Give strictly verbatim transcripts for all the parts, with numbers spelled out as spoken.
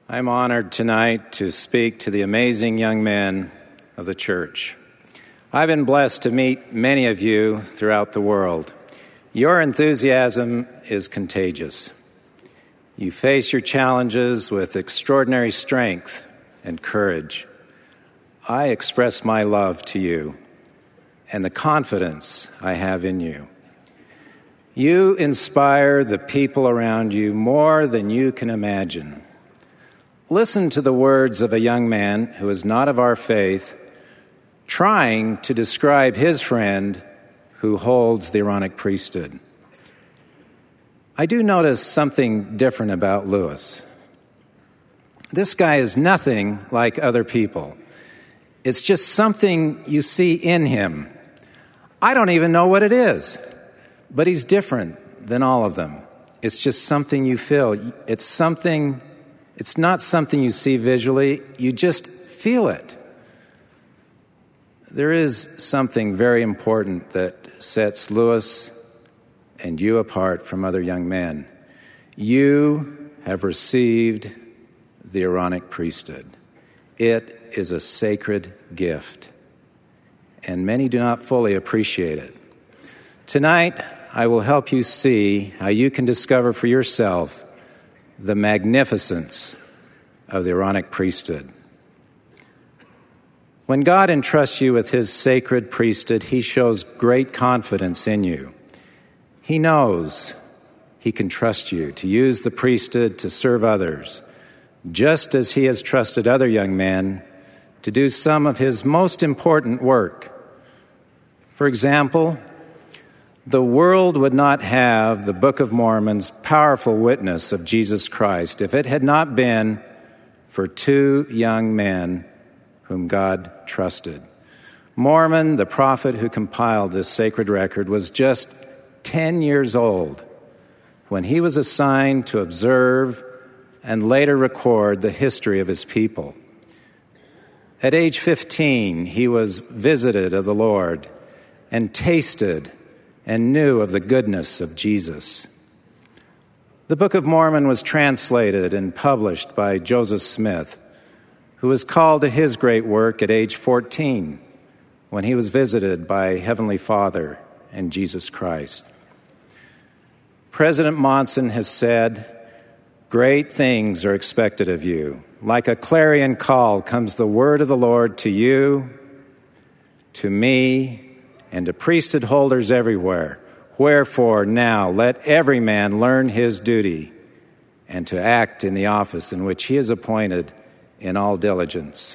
I'm honored tonight to speak to the amazing young men of the church. I've been blessed to meet many of you throughout the world. Your enthusiasm is contagious. You face your challenges with extraordinary strength and courage. I express my love to you and the confidence I have in you. You inspire the people around you more than you can imagine. Listen to the words of a young man who is not of our faith, trying to describe his friend who holds the Aaronic priesthood. I do notice something different about Lewis. This guy is nothing like other people. It's just something you see in him. I don't even know what it is, but he's different than all of them. It's just something you feel. It's something, it's not something you see visually, you just feel it. There is something very important that sets Lewis and you apart from other young men. You have received the Aaronic priesthood. It is a sacred gift, and many do not fully appreciate it. Tonight, I will help you see how you can discover for yourself the magnificence of the Aaronic priesthood. When God entrusts you with his sacred priesthood, he shows great confidence in you. He knows he can trust you to use the priesthood to serve others, just as he has trusted other young men to do some of his most important work. For example, the world would not have the Book of Mormon's powerful witness of Jesus Christ if it had not been for two young men whom God trusted. Mormon, the prophet who compiled this sacred record, was just ten years old when he was assigned to observe and later record the history of his people. At age fifteen, he was visited of the Lord and tasted and knew of the goodness of Jesus. The Book of Mormon was translated and published by Joseph Smith, who was called to his great work at age fourteen when he was visited by Heavenly Father and Jesus Christ. President Monson has said, "Great things are expected of you. Like a clarion call comes the word of the Lord to you, to me, and to priesthood holders everywhere. Wherefore now let every man learn his duty and to act in the office in which he is appointed in all diligence."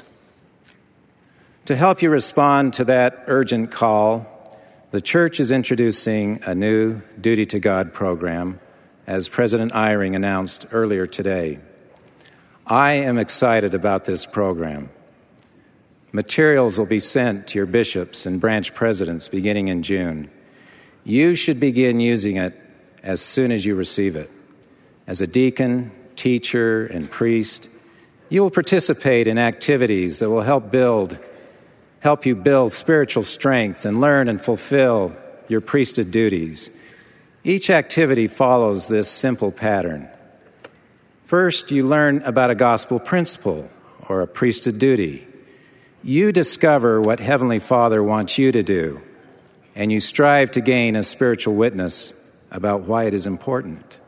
To help you respond to that urgent call, the church is introducing a new Duty to God program, as President Eyring announced earlier today. I am excited about this program. Materials will be sent to your bishops and branch presidents beginning in June. You should begin using it as soon as you receive it. As a deacon, teacher, and priest, you will participate in activities that will help build, help you build spiritual strength and learn and fulfill your priesthood duties. Each activity follows this simple pattern. First, you learn about a gospel principle or a priesthood duty. You discover what Heavenly Father wants you to do, and you strive to gain a spiritual witness about why it is important.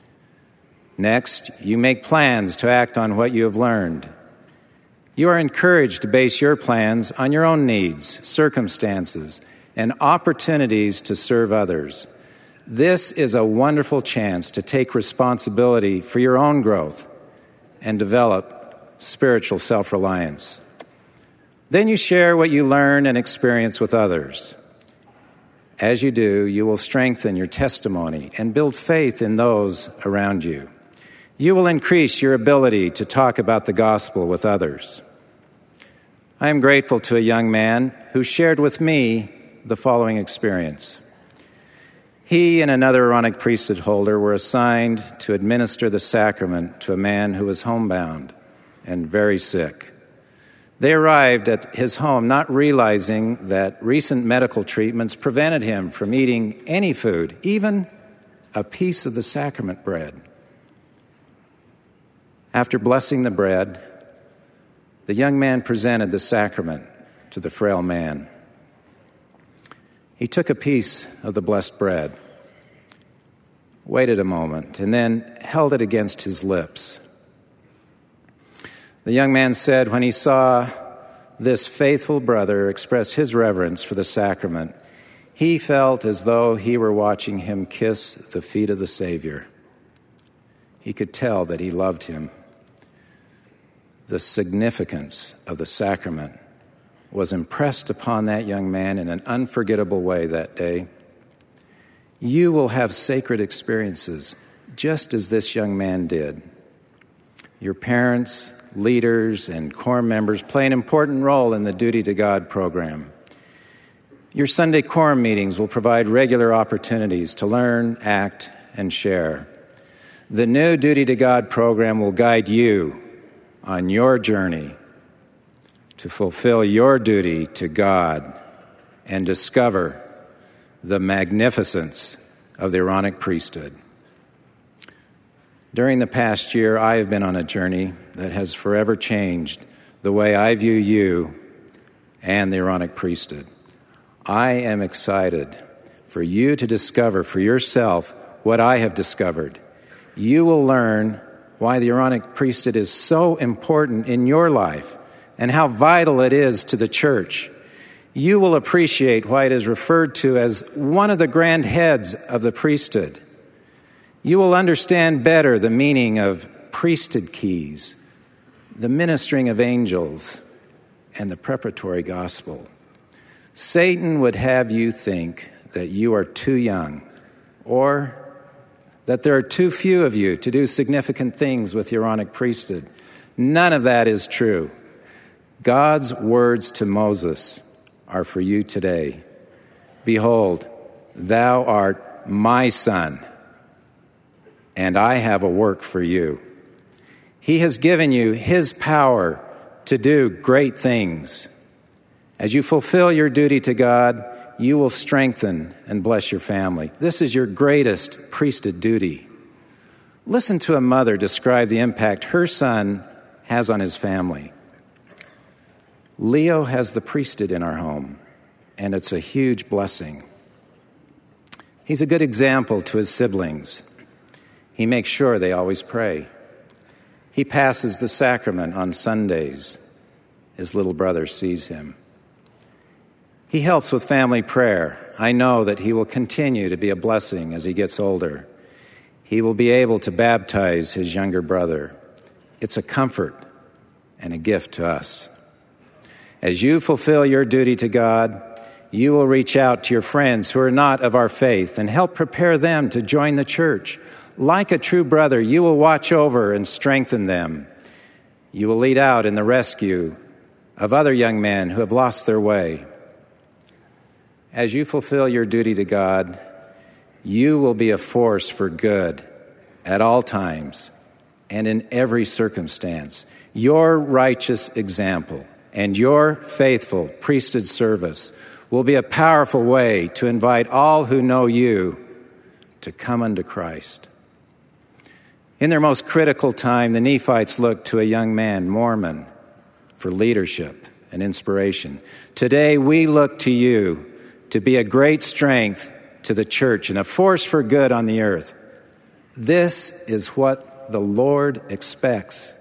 Next, you make plans to act on what you have learned. You are encouraged to base your plans on your own needs, circumstances, and opportunities to serve others. This is a wonderful chance to take responsibility for your own growth and develop spiritual self-reliance. Then you share what you learn and experience with others. As you do, you will strengthen your testimony and build faith in those around you. You will increase your ability to talk about the gospel with others. I am grateful to a young man who shared with me the following experience. He and another Aaronic priesthood holder were assigned to administer the sacrament to a man who was homebound and very sick. They arrived at his home not realizing that recent medical treatments prevented him from eating any food, even a piece of the sacrament bread. After blessing the bread, the young man presented the sacrament to the frail man. He took a piece of the blessed bread, waited a moment, and then held it against his lips. The young man said when he saw this faithful brother express his reverence for the sacrament, he felt as though he were watching him kiss the feet of the Savior. He could tell that he loved him. The significance of the sacrament was impressed upon that young man in an unforgettable way that day. You will have sacred experiences just as this young man did. Your parents, leaders, and quorum members play an important role in the Duty to God program. Your Sunday quorum meetings will provide regular opportunities to learn, act, and share. The new Duty to God program will guide you on your journey to fulfill your duty to God and discover the magnificence of the Aaronic priesthood. During the past year, I have been on a journey that has forever changed the way I view you and the Aaronic priesthood. I am excited for you to discover for yourself what I have discovered. You will learn why the Aaronic priesthood is so important in your life and how vital it is to the church. You will appreciate why it is referred to as one of the grand heads of the priesthood. You will understand better the meaning of priesthood keys, the ministering of angels, and the preparatory gospel. Satan would have you think that you are too young, or that there are too few of you to do significant things with the Aaronic priesthood. None of that is true. God's words to Moses are for you today. Behold, thou art my son, and I have a work for you. He has given you his power to do great things. As you fulfill your duty to God, you will strengthen and bless your family. This is your greatest priesthood duty. Listen to a mother describe the impact her son has on his family. Leo has the priesthood in our home, and it's a huge blessing. He's a good example to his siblings. He makes sure they always pray. He passes the sacrament on Sundays. His little brother sees him. He helps with family prayer. I know that he will continue to be a blessing as he gets older. He will be able to baptize his younger brother. It's a comfort and a gift to us. As you fulfill your duty to God, you will reach out to your friends who are not of our faith and help prepare them to join the church. Like a true brother, you will watch over and strengthen them. You will lead out in the rescue of other young men who have lost their way. As you fulfill your duty to God, you will be a force for good at all times and in every circumstance. Your righteous example and your faithful priesthood service will be a powerful way to invite all who know you to come unto Christ. In their most critical time, the Nephites looked to a young man, Mormon, for leadership and inspiration. Today, we look to you to be a great strength to the church and a force for good on the earth. This is what the Lord expects.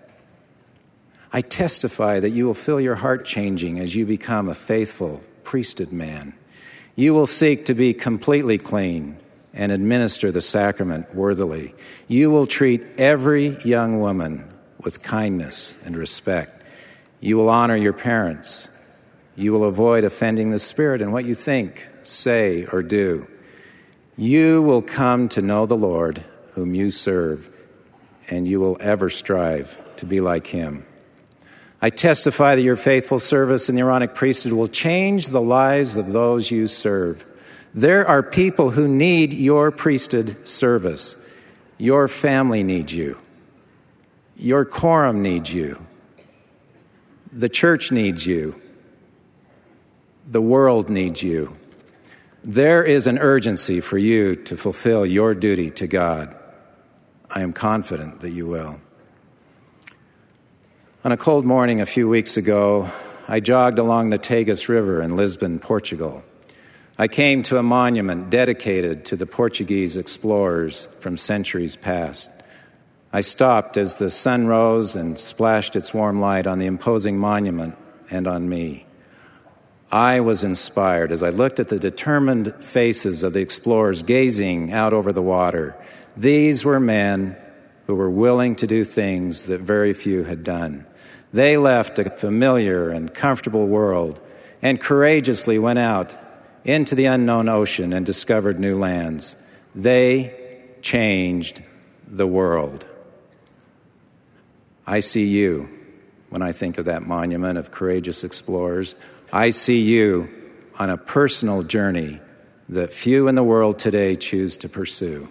I testify that you will feel your heart changing as you become a faithful priesthood man. You will seek to be completely clean and administer the sacrament worthily. You will treat every young woman with kindness and respect. You will honor your parents. You will avoid offending the Spirit in what you think, say, or do. You will come to know the Lord whom you serve, and you will ever strive to be like him. I testify that your faithful service in the Aaronic priesthood will change the lives of those you serve. There are people who need your priesthood service. Your family needs you. Your quorum needs you. The church needs you. The world needs you. There is an urgency for you to fulfill your duty to God. I am confident that you will. On a cold morning a few weeks ago, I jogged along the Tagus River in Lisbon, Portugal. I came to a monument dedicated to the Portuguese explorers from centuries past. I stopped as the sun rose and splashed its warm light on the imposing monument and on me. I was inspired as I looked at the determined faces of the explorers gazing out over the water. These were men who were willing to do things that very few had done. They left a familiar and comfortable world and courageously went out into the unknown ocean and discovered new lands. They changed the world. I see you when I think of that monument of courageous explorers. I see you on a personal journey that few in the world today choose to pursue.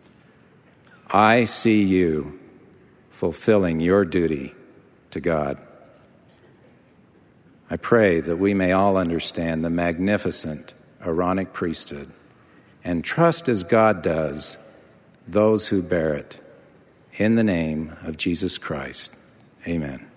I see you fulfilling your duty to God. I pray that we may all understand the magnificent Aaronic priesthood and trust as God does those who bear it. In the name of Jesus Christ, amen.